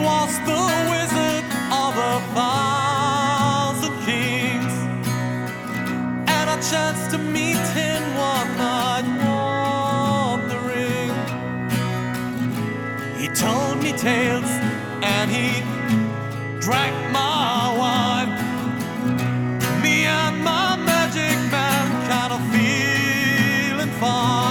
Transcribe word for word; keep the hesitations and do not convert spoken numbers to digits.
was the wizard of a thousand kings, and I chanced to meet him one night wandering. He told me tales and he drank my wine. Me and my magic man kind of feeling fine.